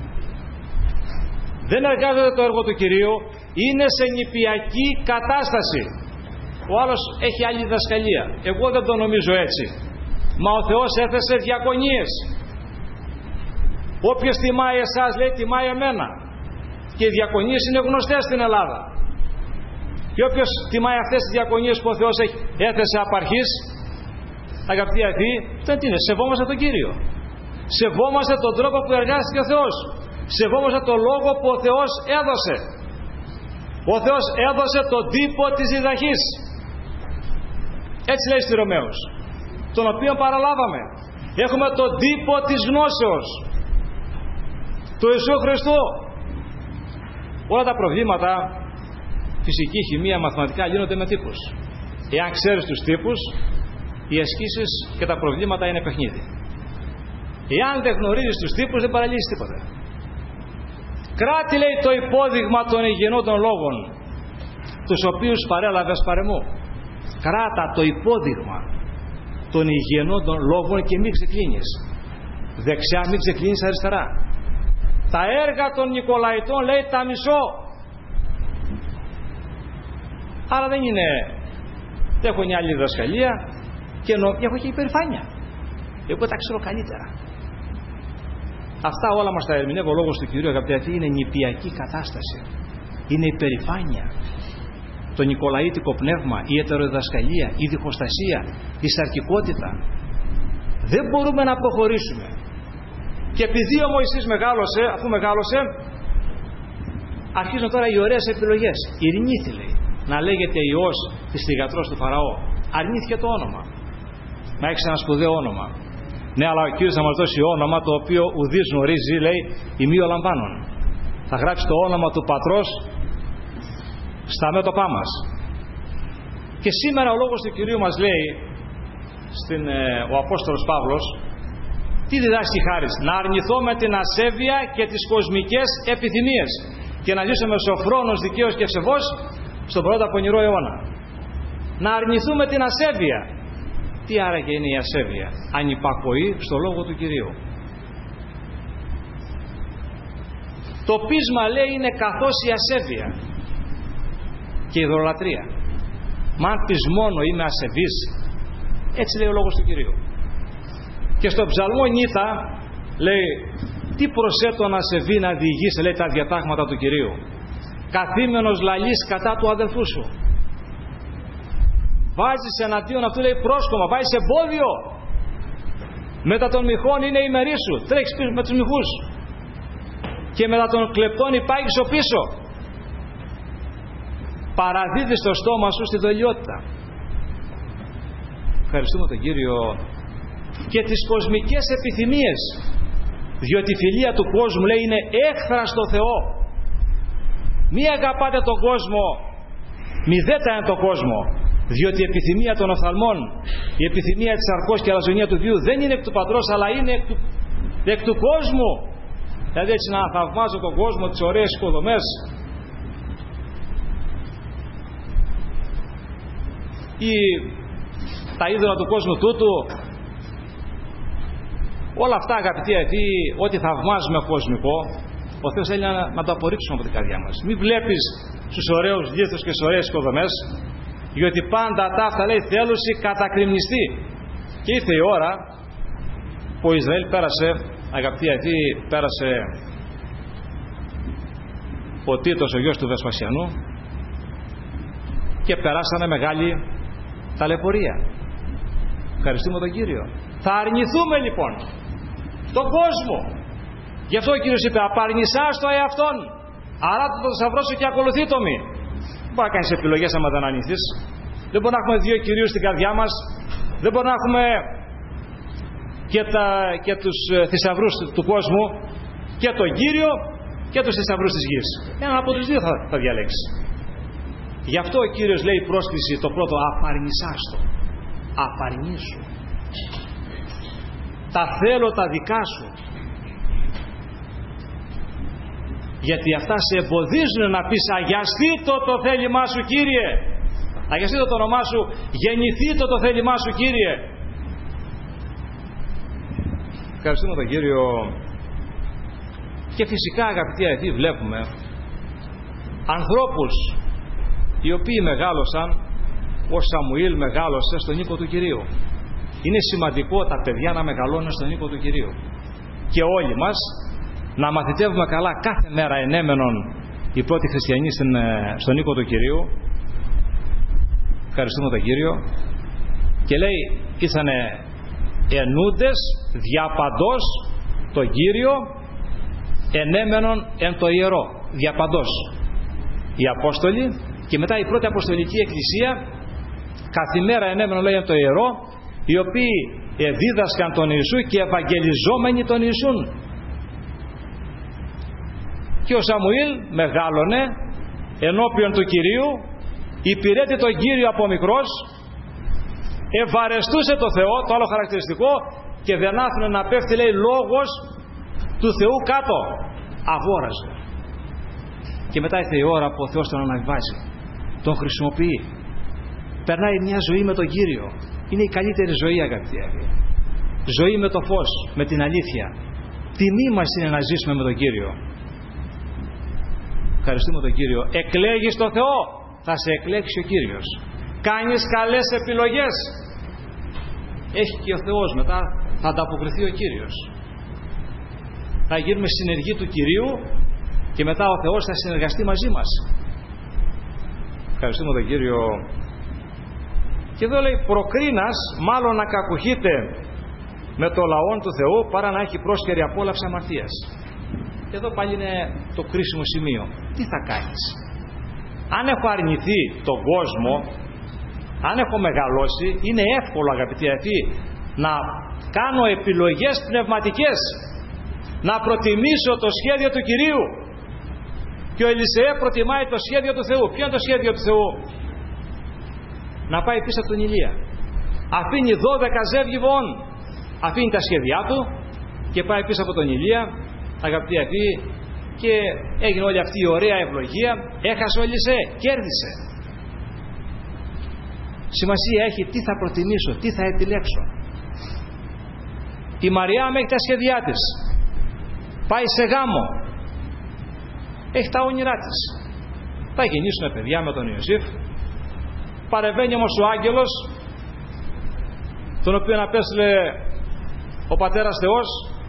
Δεν εργάζεται το έργο του Κυρίου, είναι σε νηπιακή κατάσταση. Ο άλλος έχει άλλη διδασκαλία. Εγώ δεν το νομίζω έτσι. Μα ο Θεός έθεσε διακονίες. Όποιος τιμάει εσάς, λέει, τιμάει εμένα. Και οι διακονίες είναι γνωστές στην Ελλάδα. Και όποιος τιμάει αυτές τις διακονίες που ο Θεός έχει, έθεσε απ' αρχής, αγαπητοί αυτοί, δεν είναι. Σεβόμαστε τον Κύριο. Σεβόμαστε τον τρόπο που εργάστηκε ο Θεός. Σεβόμαστε τον λόγο που ο Θεός έδωσε. Ο Θεός έδωσε τον τύπο της διδαχής. Έτσι λέει στη Ρωμαίους, τον οποίο παραλάβαμε. Έχουμε τον τύπο της γνώσεως του Ιησού Χριστού. Όλα τα προβλήματα, φυσική, χημεία, μαθηματικά, γίνονται με τύπους. Εάν ξέρεις τους τύπους, οι ασκήσεις και τα προβλήματα είναι παιχνίδι. Εάν δεν γνωρίζεις τους τύπους, δεν παραλύσεις τίποτα. Κράτη, λέει, το υπόδειγμα των υγιεινών των λόγων, τους οποίους παρέλαβες παρεμού. Κράτα το υπόδειγμα των υγιεινών των λόγων και μην ξεκλίνεις δεξιά, μην ξεκλίνεις αριστερά. Τα έργα των Νικολαϊτών, λέει, τα μισώ. Άρα δεν είναι, δεν έχω μια άλλη διδασκαλία και νο, έχω και υπερηφάνεια. Εγώ τα ξέρω καλύτερα. Αυτά όλα μας τα ερμηνεύει ο λόγος του Κυρίου, αγαπητοί. Αυτή είναι νηπιακή κατάσταση. Είναι υπερηφάνεια. Το νικολαΐτικο πνεύμα, η ετεροδιδασκαλία, η διχοστασία, η σαρκικότητα. Δεν μπορούμε να προχωρήσουμε. Και επειδή ο Μωυσής μεγάλωσε, αφού μεγάλωσε, αρχίζουν τώρα οι ωραίες επιλογές. Ειρηνήθη, λέει, να λέγεται Υιός της θυγατρός του Φαραώ. Αρνήθηκε το όνομα. Να έχεις ένα σπουδαίο όνομα. Ναι, αλλά ο Κύριος θα μας δώσει όνομα το οποίο ουδής γνωρίζει, λέει, ημίω λαμβάνων. Θα γράψει το όνομα του Πατρός στα μέτωπά μας. Και σήμερα ο λόγος του Κυρίου μας λέει, στην, ε, ο Απόστολος Παύλος, τι διδάσκει χάρις? Να αρνηθούμε την ασέβεια και τις κοσμικές επιθυμίες και να ζήσουμε σοφρόνος, δικαίος και ευσεβός στον πρώτο πονηρό αιώνα. Να αρνηθούμε την ασέβεια. Τι άραγε είναι η ασέβεια? Ανυπακοή στο λόγο του Κυρίου. Το πείσμα, λέει, είναι καθώς η ασέβεια και η ειδωλολατρία. Μα αν πεις μόνο είμαι ασεβής, έτσι λέει ο λόγος του Κυρίου. Και στο ψαλμό νύθα λέει, τι προσέτω να ασεβή να διηγήσει, λέει, τα διατάγματα του Κυρίου. Καθήμενος λαλείς κατά του αδελφού σου. Βάζεις εναντίον αυτού, λέει, πρόσκομα, βάζεις εμπόδιο. Μετά των μυχών είναι η μερή σου. Τρέχεις πίσω με τους μυχούς. Και μετά των κλεπτών υπάγεις ο πίσω. Παραδίδεις το στόμα σου στη δολιότητα. Ευχαριστούμε τον Κύριο. Και τις κοσμικές επιθυμίες, διότι η φιλία του κόσμου, λέει, είναι έχθρα στο Θεό. Μη αγαπάτε τον κόσμο, μη δέτα εν τον κόσμο, διότι η επιθυμία των οφθαλμών, η επιθυμία της αρκός και η αλαζονία του βίου δεν είναι εκ του Πατρός, αλλά είναι εκ του, εκ του κόσμου. Δηλαδή έτσι να θαυμάζω τον κόσμο, τις ωραίες οικοδομές, ή τα είδωλα του κόσμου τούτου. Όλα αυτά, αγαπητοί αετοί, ό,τι θαυμάζουμε κοσμικό, ο Θεός θέλει να, να το απορρίψουμε από την καρδιά μας. Μην βλέπεις στους ωραίους λίθους και στις ωραίες οικοδομές, διότι πάντα τα αυτά, λέει, θέλουσι κατακριμνιστεί. Και ήρθε η ώρα που ο Ισραήλ πέρασε, αγαπητοί αετοί, πέρασε ο Τίτος, ο γιος του Βεσπασιανού, και περάσανε μεγάλη ταλαιπωρία. Ευχαριστούμε τον Κύριο. Θα αρνηθούμε λοιπόν τον κόσμο. Γι' αυτό ο Κύριος είπε, απαρνησάς το εαυτόν, άρα το θησαυρό σου και ακολουθεί το μη. Δεν μπορεί να κάνεις επιλογές άμα δεν αρνηθείς. Δεν μπορεί να έχουμε δύο κυρίους στην καρδιά μας. Δεν μπορεί να έχουμε και, τα, και τους θησαυρούς του κόσμου, και τον Κύριο και τους θησαυρούς της γης. Έναν από τους δύο θα, θα διαλέξει. Γι' αυτό ο Κύριος λέει πρόσκληση, το πρώτο, απαρνησάς το. Απαρνήσου. Τα θέλω τα δικά σου. Γιατί αυτά σε εμποδίζουν να πεις αγιαστεί το το θέλημά σου, Κύριε. Αγιαστεί το το όνομά σου, γεννηθεί το το θέλημά σου, Κύριε. Ευχαριστούμε τον Κύριο. Και φυσικά, αγαπητοί αετοί, βλέπουμε ανθρώπους οι οποίοι μεγάλωσαν, ο Σαμουήλ μεγάλωσε στον οίκο του Κυρίου. Είναι σημαντικό τα παιδιά να μεγαλώνουν στον οίκο του Κυρίου. Και όλοι μας να μαθητεύουμε καλά κάθε μέρα ενέμενον οι πρώτοι χριστιανοί στον οίκο του Κυρίου. Ευχαριστούμε τον Κύριο. Και λέει, ήσανε ενούντες διαπαντός τον Κύριο, ενέμενον εν το ιερό. Διαπαντός. Οι Απόστολοι και μετά η πρώτη Αποστολική Εκκλησία καθημέρα ενέμενον, λέει, εν το ιερό, οι οποίοι δίδασκαν τον Ιησού και ευαγγελιζόμενοι τον Ιησούν. Και ο Σαμουήλ μεγάλωνε ενώπιον του Κυρίου, υπηρέτει τον Κύριο από μικρός, ευαρεστούσε το Θεό, το άλλο χαρακτηριστικό, και δεν άφηνε να πέφτει, λέει, λόγος του Θεού κάτω. Αγόραζε. Και μετά ήρθε η ώρα που ο Θεός τον αναβιβάζει, τον χρησιμοποιεί. Περνάει μια ζωή με τον Κύριο. Είναι η καλύτερη ζωή, αγαπητοί αδελφοί. Ζωή με το φως, με την αλήθεια. Τιμή μας είναι να ζήσουμε με τον Κύριο. Ευχαριστούμε τον Κύριο. Εκλέγεις τον Θεό, θα σε εκλέξει ο Κύριος. Κάνεις καλές επιλογές, έχει και ο Θεός, μετά θα ανταποκριθεί ο Κύριος. Θα γίνουμε συνεργοί του Κυρίου και μετά ο Θεός θα συνεργαστεί μαζί μας. Ευχαριστούμε τον Κύριο. Και εδώ λέει, προκρίνας μάλλον να κακουχείτε με το λαό του Θεού παρά να έχει πρόσχερη απόλαυση αμαρτίας. Εδώ πάλι είναι το κρίσιμο σημείο. Τι θα κάνεις? Αν έχω αρνηθεί τον κόσμο, αν έχω μεγαλώσει, είναι εύκολο, αγαπητοί αδελφοί, να κάνω επιλογές πνευματικές, να προτιμήσω το σχέδιο του Κυρίου. Και ο Ελισεέ προτιμάει το σχέδιο του Θεού. Ποιο είναι το σχέδιο του Θεού? Να πάει πίσω από τον Ηλία. Αφήνει δώδεκα ζεύγη βοών, αφήνει τα σχέδιά του και πάει πίσω από τον Ηλία, αγαπητοί αδελφοί, και έγινε όλη αυτή η ωραία ευλογία. Έχασε ο Ελισεέ, κέρδισε. Σημασία έχει τι θα προτιμήσω, τι θα επιλέξω. Η Μαριάμ έχει τα σχέδιά της, πάει σε γάμο, έχει τα όνειρά της, θα γεννήσουν παιδιά με τον Ιωσήφ. Παρεβαίνει όμως ο άγγελος, τον οποίο απέστειλε ο Πατέρας Θεός,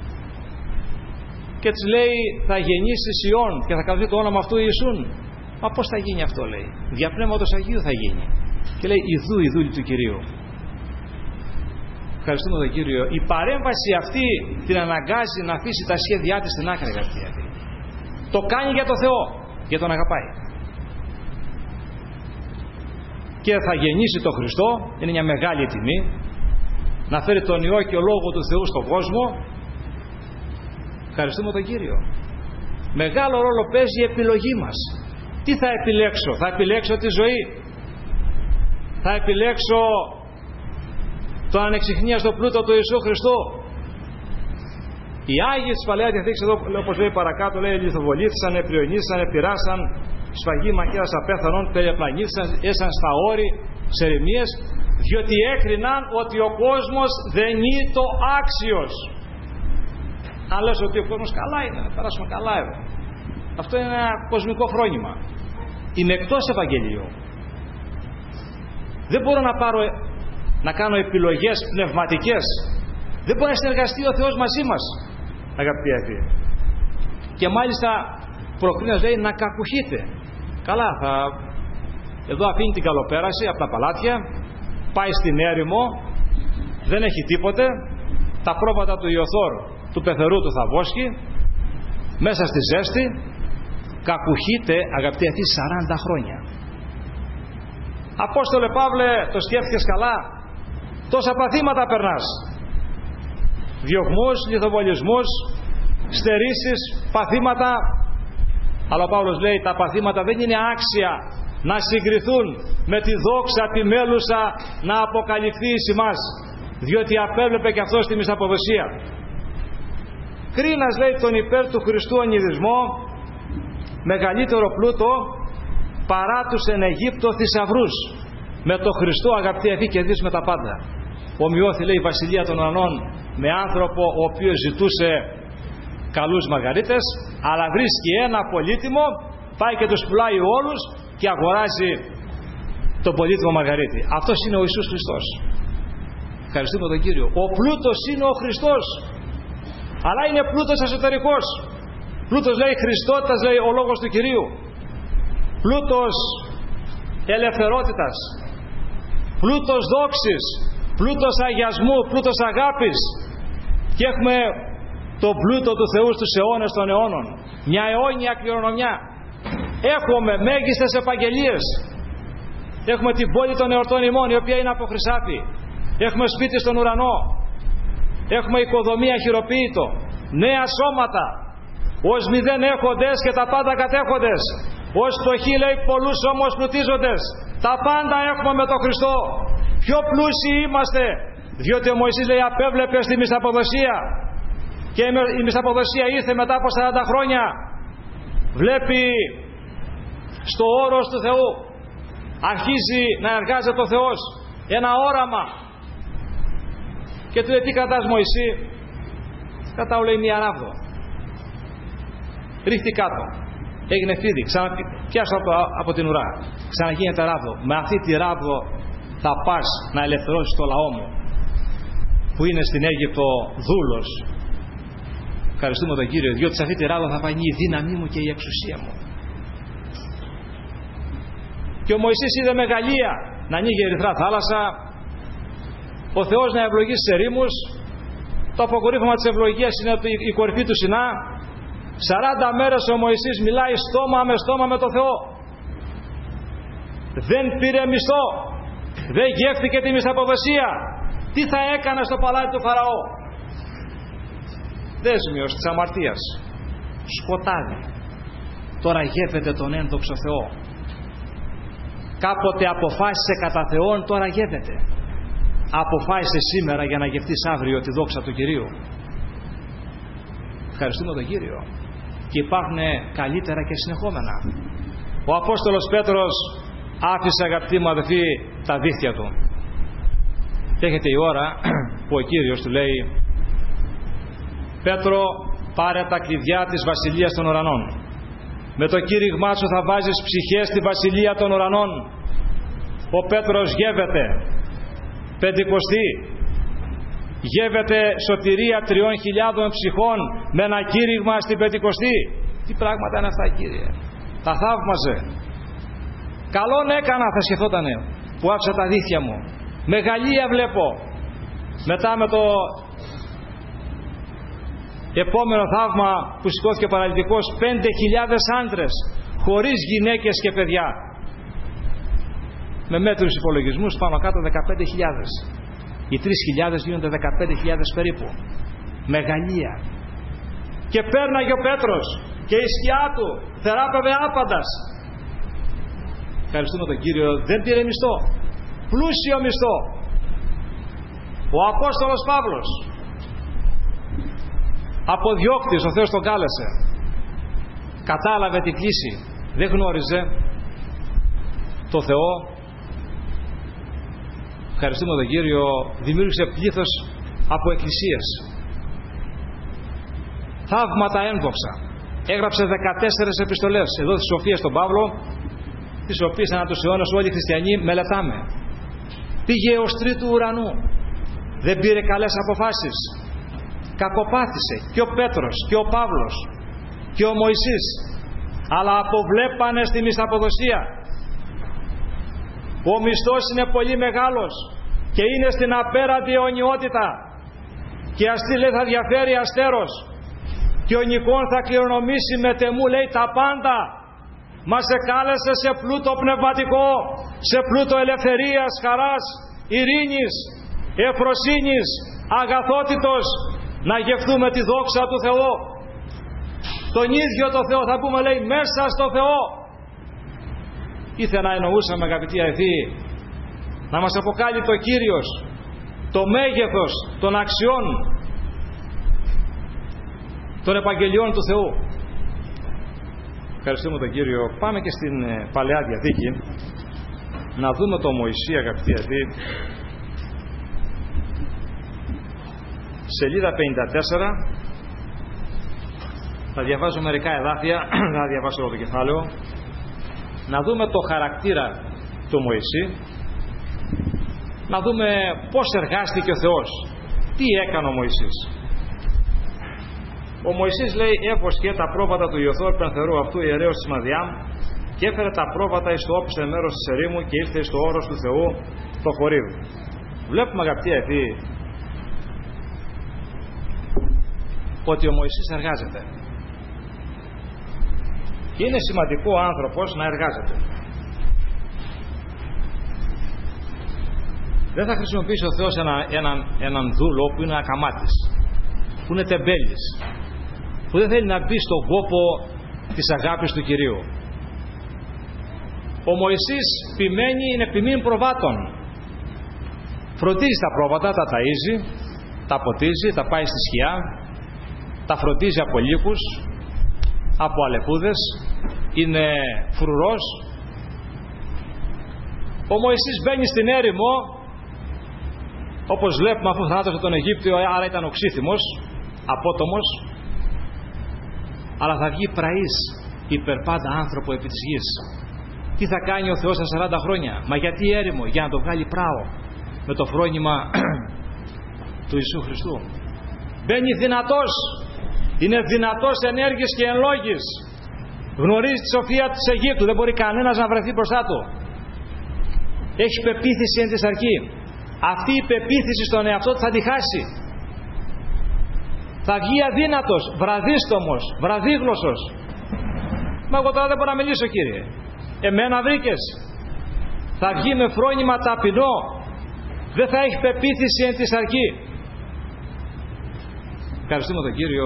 και της λέει, θα γεννήσει Ιών και θα κρατήσει το όνομα αυτού Ιησούν. Μα πώς θα γίνει αυτό, λέει? Δια Πνεύματος Αγίου θα γίνει. Και λέει, ιδού η δούλη του Κυρίου. Ευχαριστούμε τον Κύριο. Η παρέμβαση αυτή την αναγκάζει να αφήσει τα σχέδιά της στην άκρη, αγαπητοί. Το κάνει για το Θεό, γιατί τον αγαπάει. Και θα γεννήσει τον Χριστό, είναι μια μεγάλη τιμή, να φέρει τον Υιό και ο Λόγο του Θεού στον κόσμο. Ευχαριστούμε τον Κύριο. Μεγάλο ρόλο παίζει η επιλογή μας. Τι θα επιλέξω? Θα επιλέξω τη ζωή? Θα επιλέξω τον ανεξιχνίαστο πλούτο του Ιησού Χριστού? Οι Άγιοι της Παλαιάς Διαθήκης, εδώ όπως λέει παρακάτω, λέει, λιθοβολήθησαν, επριονίσαν, πειράσαν, σφαγή μακέρας απέθανον, περιαπλανήθησαν, έσαν στα όρη, σε ερημίες, διότι έκριναν ότι ο κόσμος δεν είναι το άξιος. Αν λες ότι ο κόσμος καλά είναι, να περάσουμε καλά εδώ, αυτό είναι ένα κοσμικό φρόνημα. Είναι εκτός Ευαγγελίου. Δεν μπορώ να πάρω, να κάνω επιλογές πνευματικές. Δεν μπορεί να συνεργαστεί ο Θεός μαζί μας, αγαπητοί αδελφοί. Και μάλιστα προκρίνας, λέει, να κακουχείτε. Καλά, θα... εδώ αφήνει την καλοπέραση από τα παλάτια, πάει στην έρημο, δεν έχει τίποτε, τα πρόβατα του Ιωθώρ, του πεθερού του θα βόσκει, μέσα στη ζέστη. Κακουχείτε, αγαπητοί αδελφοί, σαράντα χρόνια. Απόστολε Παύλε, το σκέφτηκες καλά? Τόσα παθήματα περνάς. Διωγμούς, λιθοβολισμούς, στερήσεις, παθήματα. Αλλά ο Παύλος λέει, τα παθήματα δεν είναι άξια να συγκριθούν με τη δόξα, τη μέλουσα να αποκαλυφθεί εις εμάς, διότι απέβλεπε και αυτός τη μισθαποδοσία. Κρίνας, λέει, τον υπέρ του Χριστού ονειδισμό μεγαλύτερο πλούτο παρά τους εν Αιγύπτο θησαυρούς. Με το Χριστό, αγαπητοί αδελφοί, κερδίσουμε τα πάντα. Ομοιώθη, λέει, η βασιλεία των ουρανών με άνθρωπο ο οποίος ζητούσε καλούς μαργαρίτες, αλλά βρίσκει ένα πολύτιμο, πάει και τους πουλάει όλους και αγοράζει τον πολύτιμο μαργαρίτη. Αυτός είναι ο Ιησούς Χριστός. Ευχαριστούμε τον Κύριο. Ο πλούτος είναι ο Χριστός, αλλά είναι πλούτος εσωτερικός. Πλούτος, λέει, Χριστότητας, λέει, ο λόγος του Κυρίου. Πλούτος ελευθερότητας, πλούτος δόξης, πλούτος αγιασμού, πλούτος αγάπης. Και έχουμε τον πλούτο του Θεού στους αιώνες των αιώνων, μια αιώνια κληρονομιά. Έχουμε μέγιστες επαγγελίες. Έχουμε την πόλη των εορτών ημών, η οποία είναι από χρυσάφι. Έχουμε σπίτι στον ουρανό. Έχουμε οικοδομία χειροποίητο, νέα σώματα, ως μηδέν έχοντες και τα πάντα κατέχοντες, ως φτωχοί, λέει, πολλούς όμως πλουτίζοντες. Τα πάντα έχουμε με τον Χριστό. Πιο πλούσιοι είμαστε, διότι ο Μωυσής λέει απέβλεπε στη μισθαποδοσία και η μισθαποδοσία ήρθε μετά από σαράντα χρόνια. Βλέπει στο όρος του Θεού, αρχίζει να εργάζεται ο Θεός, ένα όραμα, και του λέει τι κρατάς Μωυσή? Κρατάω, λέει, μία ράβδο. Ρίχτη κάτω, έγινε φίδι, ξανα... πιάσω από, από την ουρά, ξαναγίνεται ράβδο. Με αυτή τη ράβδο θα πας να ελευθερώσεις το λαό μου που είναι στην Αίγυπτο δούλος. Ευχαριστούμε τον Κύριο, διότι σε αυτή τη ράβδο θα φανεί η δύναμή μου και η εξουσία μου. Και ο Μωυσής είδε μεγαλεία να ανοίγει η ερυθρά θάλασσα, ο Θεός να ευλογεί στις ερήμους. Το αποκορύφωμα της ευλογίας είναι η κορυφή του Σινά. σαράντα μέρες ο Μωυσής μιλάει στόμα με στόμα με τον Θεό. Δεν πήρε μισθό, δεν γεύτηκε τη μισθαποδοσία. Τι θα έκανε στο παλάτι του Φαραώ? Δέσμιος της αμαρτίας, σκοτάδι. Τώρα γεύεται τον ένδοξο Θεό. Κάποτε αποφάσισε κατά Θεόν, τώρα γεύεται. Αποφάσισε σήμερα για να γευτείς αύριο τη δόξα του Κυρίου. Ευχαριστούμε τον Κύριο. Και υπάρχουν καλύτερα και συνεχόμενα. Ο Απόστολος Πέτρος άφησε, αγαπητοί μου αδελφοί, τα δίχτυα του. Και έρχεται η ώρα που ο Κύριος του λέει: Πέτρο, πάρε τα κλειδιά της βασιλείας των ουρανών. Με το κήρυγμά σου θα βάζεις ψυχές στη βασιλεία των ουρανών. Ο Πέτρος γεύεται Πεντηκοστή, γεύεται σωτηρία τριών χιλιάδων ψυχών με ένα κήρυγμα στην Πεντηκοστή. Τι πράγματα είναι αυτά, Κύριε? Τα θαύμαζε. Καλόν έκανα, θα σκεφτότανε, που άφησα τα δίχτυα μου. Μεγαλεία βλέπω. Μετά με το επόμενο θαύμα που σηκώθηκε παραλυτικός, πέντε χιλιάδες άντρες χωρίς γυναίκες και παιδιά. Με μέτρους υπολογισμούς πάνω κάτω δεκαπέντε χιλιάδες. Οι τρεις χιλιάδες γίνονται δεκαπέντε χιλιάδες περίπου. Μεγαλεία. Και πέρναγε ο Πέτρος και η σκιά του θεράπευε άπαντας. Ευχαριστούμε τον Κύριο, δεν πήρε μισθό. Πλούσιο μισθό. Ο Απόστολος Παύλος, αποδιώκτης, ο Θεός τον κάλεσε. Κατάλαβε την κλίση. Δεν γνώριζε το Θεό. Ευχαριστούμε τον Κύριο, δημιούργησε πλήθος από εκκλησίες. Θαύματα ένδοξα. Έγραψε δεκατέσσερις επιστολές εδώ της Σοφίας στον Παύλο, τις οποίες ανά τους αιώνες όλοι οι χριστιανοί μελετάμε. Πήγε ως τρίτου ουρανού. Δεν πήρε καλές αποφάσεις. Κακοπάθησε και ο Πέτρος και ο Παύλος και ο Μωυσής, αλλά αποβλέπανε στη μισθαποδοσία. Ο μισθός είναι πολύ μεγάλος και είναι στην απέραντη αιωνιότητα, και αστή, λέει, θα διαφέρει αστέρος, και ο νικόν θα κληρονομήσει με τεμού, λέει, τα πάντα. Μας εκάλεσε σε πλούτο πνευματικό, σε πλούτο ελευθερίας, χαράς, ειρήνης, ευφροσύνης, αγαθότητος, να γευτούμε τη δόξα του Θεού. Τον ίδιο το Θεό θα πούμε, λέει, μέσα στο Θεό. Ήθελα να εννοούσαμε, αγαπητοί αδελφοί, να μας αποκάλει το Κύριος το μέγεθος των αξιών των επαγγελιών του Θεού. Ευχαριστούμε τον Κύριο. Πάμε και στην Παλαιά Διαθήκη να δούμε το Μωυσή, αγαπητοί αδελφοί. Σελίδα πενήντα τέσσερα. Θα διαβάζω μερικά εδάφια, δεν θα διαβάσω όλο το κεφάλαιο. Να δούμε το χαρακτήρα του Μωυσή, να δούμε πώς εργάστηκε ο Θεός, τι έκανε ο Μωυσής. Ο Μωυσής, λέει, έβοσκε τα πρόβατα του Ιωθώρ πενθερού αυτού ιερέως της Μαδιάμ, και έφερε τα πρόβατα εις το όπιστε μέρος της ερήμου και ήρθε στο όρος του Θεού το Χορήβ. Βλέπουμε, αγαπητοί αδελφοί, ότι ο Μωυσής εργάζεται. Και είναι σημαντικό ο άνθρωπος να εργάζεται. Δεν θα χρησιμοποιήσει ο Θεός ένα, έναν, έναν δούλο που είναι ακαμάτης, που είναι τεμπέλης, που δεν θέλει να μπει στον κόπο της αγάπης του Κυρίου. Ο Μωυσής ποιμένη είναι ποιμήν προβάτων. Φροντίζει τα πρόβατα, τα ταΐζει, τα ποτίζει, τα πάει στη σκιά, τα φροντίζει από λύκους, από αλεπούδες, είναι φρουρός. Ο Μωυσής μπαίνει στην έρημο, όπως βλέπουμε, αφού θανάτωσε τον Αιγύπτιο, άρα ήταν οξύθυμος, απότομος, αλλά θα βγει πραής υπερπάντα άνθρωπο επί της γης. Τι θα κάνει ο Θεός στα σαράντα χρόνια? Μα γιατί έρημο? Για να το βγάλει πράο με το φρόνημα του Ιησού Χριστού. Μπαίνει δυνατός, είναι δυνατός ενέργειας και εν λόγης, γνωρίζει τη σοφία της Αιγύπτου, δεν μπορεί κανένας να βρεθεί μπροστά του, έχει πεποίθηση εν της αρκή. Αυτή η πεποίθηση στον εαυτό του θα τη χάσει, θα βγει αδύνατος, βραδίστομος, βραδίγλωσσος. Μα εγώ τώρα δεν μπορώ να μιλήσω, Κύριε, εμένα βρήκες? Θα βγει με φρόνημα ταπεινό, δεν θα έχει πεποίθηση εν της αρκή. Ευχαριστούμε τον Κύριο.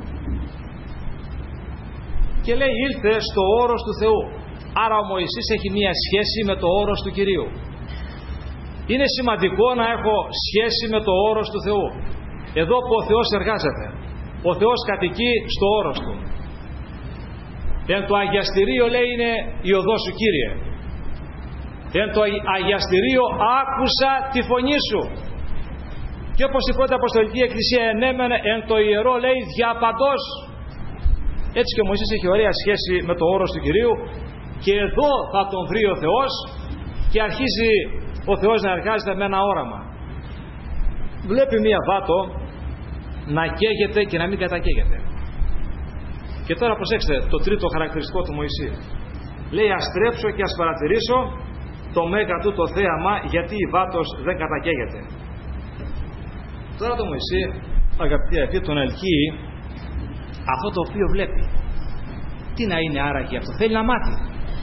Και λέει, ήλθε στο όρος του Θεού. Άρα ο Μωυσής έχει μία σχέση με το όρος του Κυρίου. Είναι σημαντικό να έχω σχέση με το όρος του Θεού. Εδώ που ο Θεός εργάζεται, ο Θεός κατοικεί στο όρος του. Εν το αγιαστηρίο, λέει, είναι η οδός σου, Κύριε. Εν το αγιαστηρίο άκουσα τη φωνή σου. Και όπως η πρώτη Αποστολική Εκκλησία ενέμενε εν το ιερό, λέει, διαπαντός. Έτσι και ο Μωυσής έχει ωραία σχέση με το όρος του Κυρίου, και εδώ θα τον βρει ο Θεός και αρχίζει ο Θεός να εργάζεται με ένα όραμα. Βλέπει μία βάτο να καίγεται και να μην κατακαίγεται. Και τώρα προσέξτε το τρίτο χαρακτηριστικό του Μωυσή. Λέει, ας στρέψω και ας παρατηρήσω το μέγα του το θέαμα, γιατί η βάτος δεν κατακαίγεται. Τώρα το Μωυσή, αγαπητοί αυτοί, τον ελκύει αυτό το οποίο βλέπει. Τι να είναι άραγε αυτό? Θέλει να μάθει.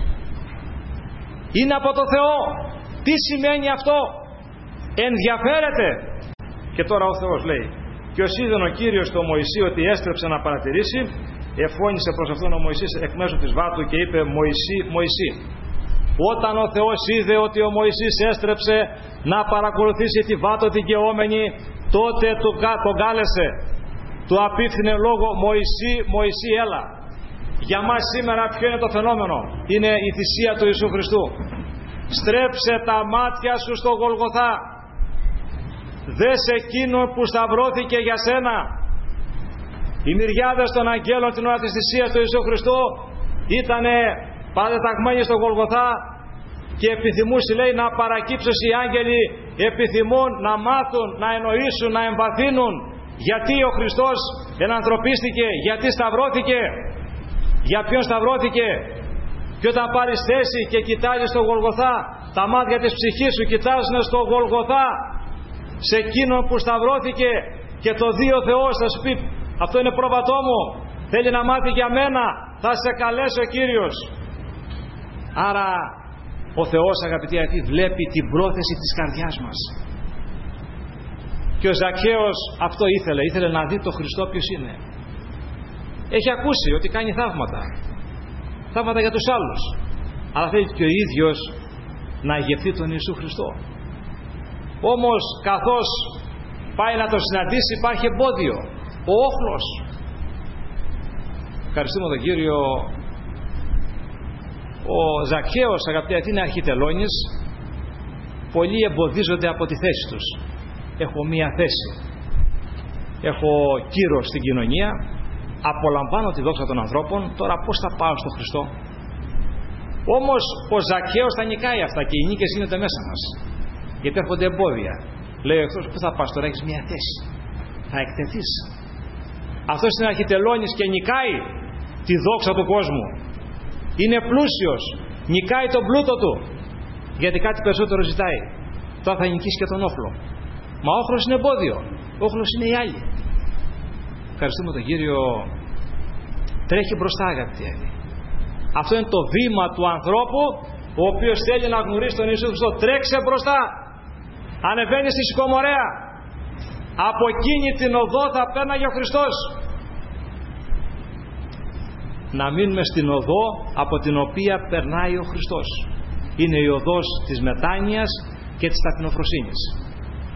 Είναι από το Θεό. Τι σημαίνει αυτό? Ενδιαφέρεται. Και τώρα ο Θεός λέει, και ως είδεν ο Κύριος το Μωυσή ότι έστρεψε να παρατηρήσει, εφώνησε προς αυτόν ο Μωυσής εκ μέσω της βάτου και είπε, Μωυσή, Μωυσή. Όταν ο Θεός είδε ότι ο Μωυσής έστρεψε να παρακολουθήσει τη βάτο την καιόμενη, τότε τον κάλεσε, του απίφθινε λόγο, Μωυσή, Μωυσή, έλα. Για μας σήμερα ποιο είναι το φαινόμενο? Είναι η θυσία του Ιησού Χριστού. Στρέψε τα μάτια σου στο Γολγοθά. Δες εκείνο που σταυρώθηκε για σένα. Οι μυριάδες των αγγέλων την ώρα της θυσίας του Ιησού Χριστού ήτανε παραταγμένοι στο Γολγοθά και επιθυμούσε, λέει, να παρακύψουν οι άγγελοι, επιθυμούν να μάθουν, να εννοήσουν, να εμβαθύνουν γιατί ο Χριστός ενανθρωπίστηκε, γιατί σταυρώθηκε, για ποιον σταυρώθηκε. Και όταν πάρεις θέση και κοιτάζεις στο Γολγοθά, τα μάτια της ψυχής σου κοιτάζουν στο Γολγοθά, σε εκείνον που σταυρώθηκε, και το δει ο Θεός, θα σου πει, αυτό είναι πρόβατό μου, θέλει να μάθει για μένα, θα σε καλέσει ο Κύριος. Άρα ο Θεός, αγαπητοί αυτοί, βλέπει την πρόθεση της καρδιάς μας. Και ο Ζακχαίος αυτό ήθελε, ήθελε να δει το Χριστό ποιος είναι. Έχει ακούσει ότι κάνει θαύματα, θαύματα για τους άλλους, αλλά θέλει και ο ίδιος να αγγευθεί τον Ιησού Χριστό. Όμως καθώς πάει να τον συναντήσει, υπάρχει εμπόδιο, ο όχλος. Ευχαριστούμε τον Κύριο. Ο Ζακχαίος, αγαπητοί αυτοί, είναι αρχιτελώνης. Πολλοί εμποδίζονται από τη θέση τους. Έχω μία θέση, έχω κύρος στην κοινωνία, απολαμβάνω τη δόξα των ανθρώπων, τώρα πώς θα πάω στο Χριστό? Όμως ο Ζακχαίος τα νικάει αυτά και οι νίκες γίνονται μέσα μας, γιατί έρχονται εμπόδια. Λέει ο εχθρός, πού θα πας τώρα, έχεις μία θέση, θα εκτεθείς. Αυτός είναι αρχιτελώνης και νικάει τη δόξα του κόσμου. Είναι πλούσιος, νικάει τον πλούτο του, γιατί κάτι περισσότερο ζητάει. Τώρα θα νικήσει και τον όχλο. Μα ο όχλος είναι εμπόδιο, ο όχλος είναι οι άλλοι. Ευχαριστούμε τον Κύριο. Τρέχει μπροστά, αγαπητοί. Αυτό είναι το βήμα του ανθρώπου, ο οποίος θέλει να γνωρίσει τον Ιησού Χριστό. Τρέξε μπροστά. Ανεβαίνει στη Συκομορέα. Από εκείνη την οδό θα πέρναγε ο Χριστός. Να μείνουμε στην οδό από την οποία περνάει ο Χριστός. Είναι η οδός της μετάνοιας και της ταπεινοφροσύνης.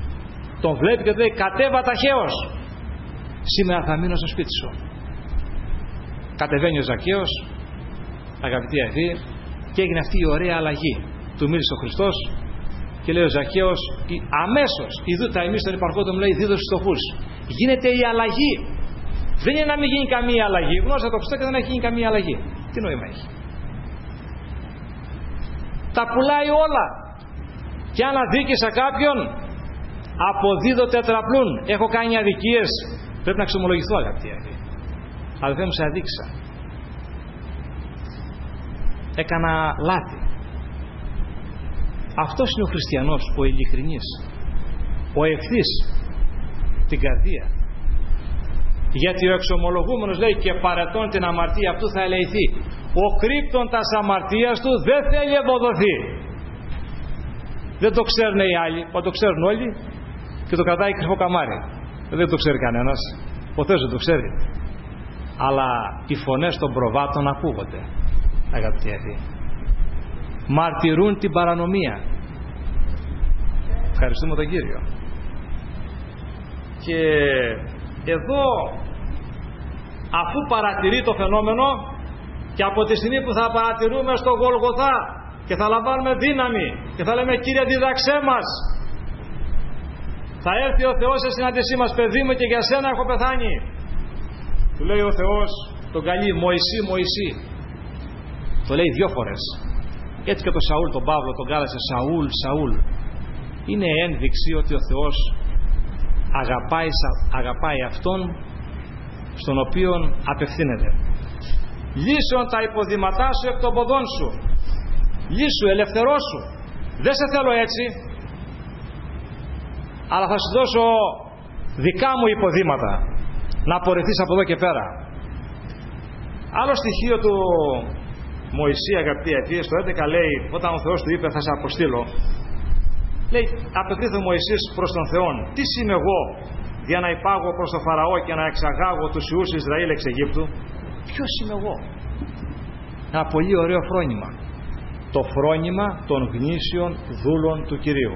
τον βλέπει και του λέει κατέβα ταχαίως, σήμερα θα μείνω στο σπίτι σου. Κατεβαίνει ο Ζακκαίος, αγαπητοί αδελφοί, και έγινε αυτή η ωραία αλλαγή. Του μίλησε ο Χριστός και λέει ο Ζακκαίος αμέσως, ειδού τα εμείς των υπαρχόντων, λέει δίδω στους φτωχούς. Γίνεται η αλλαγή. Δεν είναι να μην γίνει καμία αλλαγή. Γνώρισα το Χριστό και δεν έχει γίνει καμία αλλαγή. Τι νόημα έχει? Τα πουλάει όλα. Και αν αδίκησα κάποιον, αποδίδω τετραπλούν. Έχω κάνει αδικίες, πρέπει να ξομολογηθώ, αγαπητοί αδελφοί. Αδελφέ μου, σε αδίκησα. Έκανα λάθη. Αυτός είναι ο χριστιανός, ο ειλικρινής, ο ευθύς την καρδία. Γιατί ο εξομολογούμενος, λέει, και παρετών την αμαρτία αυτού θα ελεηθεί. Ο κρύπτον τας αμαρτίας του δεν θέλει ευωδοθεί. Δεν το ξέρουν οι άλλοι, μα το ξέρουν όλοι και το κρατάει κρυφό καμάρι. Δεν το ξέρει κανένας, ο Θεός δεν το ξέρει. Αλλά οι φωνές των προβάτων ακούγονται, αγαπητοί αδελφοί. Μαρτυρούν την παρανομία. Ευχαριστούμε τον Κύριο. Και εδώ, αφού παρατηρεί το φαινόμενο, και από τη στιγμή που θα παρατηρούμε στο Γολγοθά και θα λαμβάνουμε δύναμη και θα λέμε Κύριε δίδαξέ μας, θα έρθει ο Θεός σε συνάντησή μας, παιδί μου, και για σένα έχω πεθάνει. Του λέει ο Θεός τον καλεί, Μωυσή, Μωυσή. Το λέει δυο φορές. Έτσι και το Σαούλ, τον Παύλο, τον κάλεσε Σαούλ, Σαούλ. Είναι ένδειξη ότι ο Θεός αγαπάει, αγαπάει αυτόν στον οποίον απευθύνεται. Λύσον τα υποδήματά σου εκ των ποδών σου. Λύσου, ελευθερώσου. Δεν σε θέλω έτσι, αλλά θα σου δώσω δικά μου υποδήματα να απορρεθείς από εδώ και πέρα. Άλλο στοιχείο του Μωυσή, αγαπητοί αδελφοί, στο έντεκα λέει, όταν ο Θεός του είπε θα σε αποστείλω, λέει, απευθύνεται ο Μωυσής προς τον Θεό, τι είμαι εγώ για να υπάγω προς τον Φαραώ και να εξαγάγω τους ιούς Ισραήλ εξ Αιγύπτου? Ποιος είμαι εγώ? Ένα πολύ ωραίο φρόνημα, το φρόνημα των γνήσιων δούλων του Κυρίου.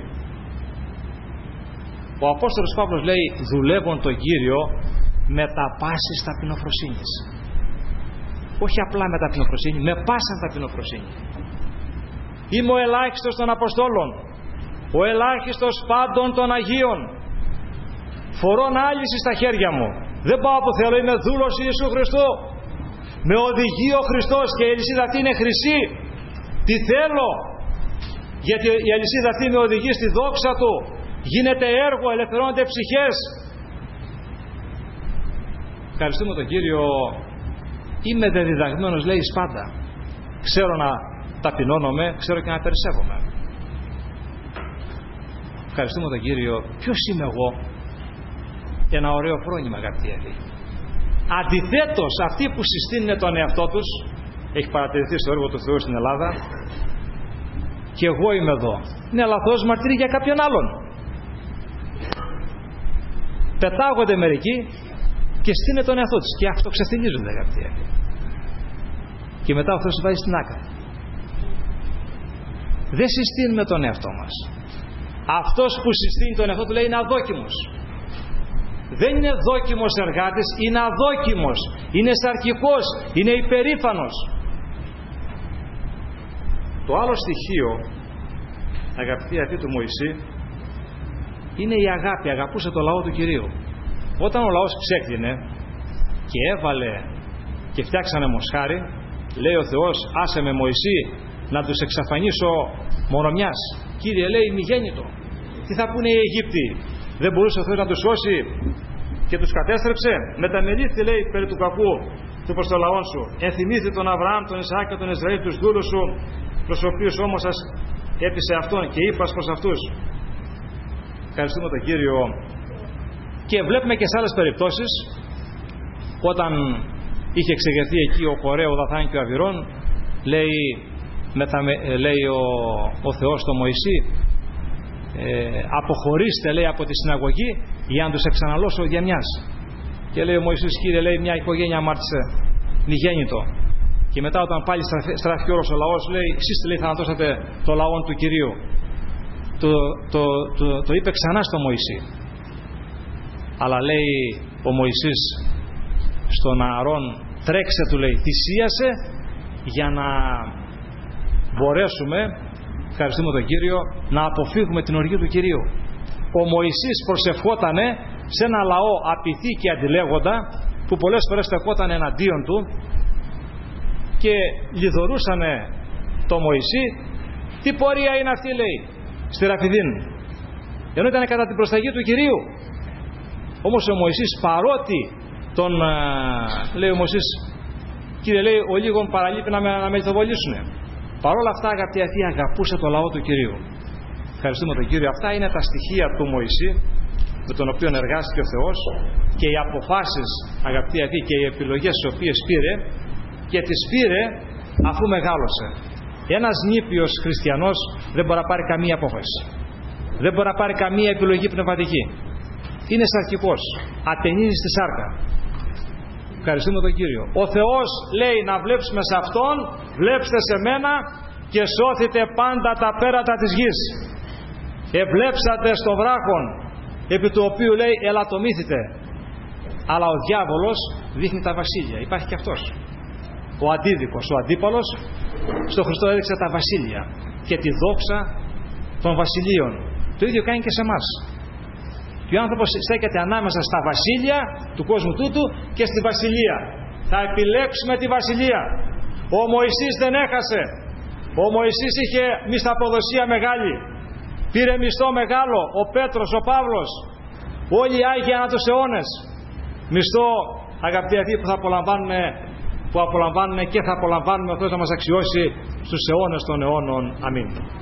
Ο Απόστολος Παύλος λέει, δουλεύουν τον Κύριο με τα πάσης ταπεινοφροσύνης. Όχι απλά με ταπεινοφροσύνη, με πάσα ταπεινοφροσύνη. Είμαι ο ελάχιστος των Αποστόλων, ο ελάχιστος πάντων των Αγίων. Φορώ άλυση στα χέρια μου. Δεν πάω που θέλω, είμαι δούλος Ιησού Χριστού. Με οδηγεί ο Χριστός και η αλυσίδα αυτή είναι χρυσή. Τι θέλω? Γιατί η αλυσίδα αυτή με οδηγεί στη δόξα Του. Γίνεται έργο, ελευθερώνονται ψυχές. Ευχαριστούμε τον Κύριο. Είμαι δεδιδαγμένος, λέει, πάντα. Ξέρω να ταπεινώνομαι, ξέρω και να περισσεύομαι. Ευχαριστούμε τον Κύριο. Ποιος είμαι εγώ? Ένα ωραίο φρόνημα, αγαπητοί αδελφοί. Αντιθέτως, αυτοί που συστήνουν τον εαυτό τους, έχει παρατηρηθεί στο έργο του Θεού στην Ελλάδα, και εγώ είμαι εδώ, είναι λαθός μαρτύρι για κάποιον άλλον. Πετάγονται μερικοί και στείνουν τον εαυτό τους και αυτοξαστηνίζονται, αγαπητοί αδελφοί. Και μετά ο Θεός βάζει στην άκρη. Δεν συστήνουμε τον εαυτό μας. Αυτός που συστήνει τον εαυτό του, λέει, είναι αδόκιμος. Δεν είναι δόκιμος εργάτης, είναι αδόκιμος, είναι σαρκικός, είναι υπερήφανος. Το άλλο στοιχείο, αγαπητοί αδελφοί, του Μωυσή, είναι η αγάπη. Αγαπούσε το λαό του Κυρίου. Όταν ο λαός ξέκλεινε και έβαλε και φτιάξανε μοσχάρι, λέει ο Θεός, άσε με Μωυσή να τους εξαφανίσω μονομιάς. Κύριε, λέει, ημιγέννητο. Τι θα πούνε οι Αιγύπτιοι? Δεν μπορούσε ο Θεός να τους σώσει και τους κατέστρεψε? Μεταμελήθη, λέει, περί του κακού του προς το λαό σου. Ενθυμήθη τον Αβραάμ, τον Ισαάκ και τον Ισραήλ, τους δούλους σου, προς τους οποίους όμως σας έπεισε αυτόν, και είπας προς αυτούς. Ευχαριστούμε τον Κύριο. Και βλέπουμε και σε άλλες περιπτώσεις, όταν είχε εξεγερθεί εκεί ο Κορέο, ο Δαθάν και ο Αβυρών, λέει, μεταμε, λέει ο, ο Θεός στο Μωυσή, ε, αποχωρήστε, λέει, από τη συναγωγή για να τους εξαναλώσω δια μιας. Και λέει ο Μωυσής, Κύριε, λέει, μια οικογένεια αμάρτησε, μη-γέννητο. Και μετά, όταν πάλι στράφηκε όλος ο λαός, λέει, εσείς, λέει, θανατώσατε το λαό του Κυρίου. Το, το, το, το είπε ξανά στο Μωυσή. Αλλά λέει ο Μωυσής στον Ααρών, τρέξε, του λέει, θυσίασε για να μπορέσουμε, ευχαριστούμε τον Κύριο, να αποφύγουμε την οργή του Κυρίου. Ο Μωυσής προσευχότανε σε ένα λαό απειθή και αντιλέγοντα, που πολλές φορές στεκόταν εναντίον του και λιδωρούσανε το Μωυσή. Τι πορεία είναι αυτή, λέει, στη Ραφιδίν, ενώ ήταν κατά την προσταγή του Κυρίου. Όμως ο Μωυσής, παρότι τον λέει ο Μωυσής, Κύριε, λέει, ο λίγων παραλείπει να με, να με λιθοβολήσουν, παρόλα αυτά, αγαπητοί αυτοί, αγαπούσε το λαό του Κυρίου. Ευχαριστούμε τον Κύριο. Αυτά είναι τα στοιχεία του Μωυσή, με τον οποίο εργάστηκε ο Θεός, και οι αποφάσεις, αγαπητοί αυτοί, και οι επιλογές τις οποίες πήρε, και τις πήρε αφού μεγάλωσε. Ένας νήπιος χριστιανός δεν μπορεί να πάρει καμία απόφαση, δεν μπορεί να πάρει καμία επιλογή πνευματική. Είναι σαρκικός, ατενίζει στη σάρκα. Ευχαριστούμε τον Κύριο. Ο Θεός λέει να βλέψουμε σε Αυτόν, βλέψτε σε μένα και σώθητε πάντα τα πέρατα της γης. Ευλέψατε στο βράχον, επί του οποίου λέει ελαττωμήθητε. Αλλά ο διάβολος δείχνει τα βασίλεια. Υπάρχει και αυτός, ο αντίδικος, ο αντίπαλος. Στο Χριστό έδειξε τα βασίλεια και τη δόξα των βασιλείων. Το ίδιο κάνει και σε εμάς. Και ο άνθρωπος στέκεται ανάμεσα στα βασίλεια του κόσμου τούτου και στη βασιλεία. Θα επιλέξουμε τη βασιλεία. Ο Μωυσής δεν έχασε. Ο Μωυσής είχε μισθαποδοσία μεγάλη. Πήρε μισθό μεγάλο. Ο Πέτρος, ο Παύλος, όλοι οι Άγιοι ανά τους αιώνες. Μισθό, αγαπητοί αυτοί, που θα απολαμβάνουν, που απολαμβάνουν και θα απολαμβάνουμε, ο Θεός να μας αξιώσει στους αιώνες των αιώνων. Αμήν.